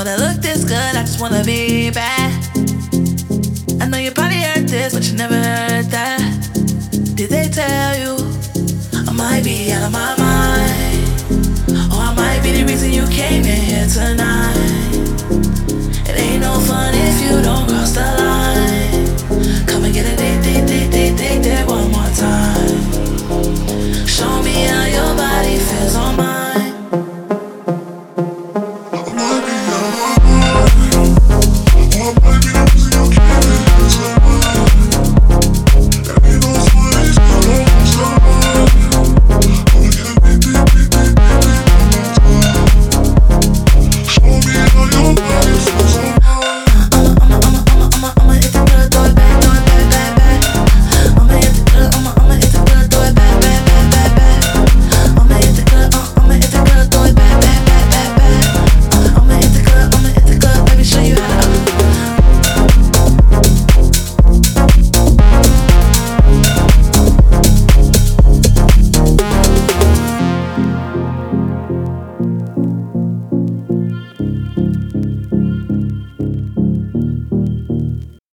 wanna look this good, I just wanna be bad. I know you probably heard this, but you never heard that. Did they tell you I might be out of my mind? Or I might be the reason you came in here tonight. It ain't no fun if you don't cross the line. Come and get a date, date, date, date, date, date one more time.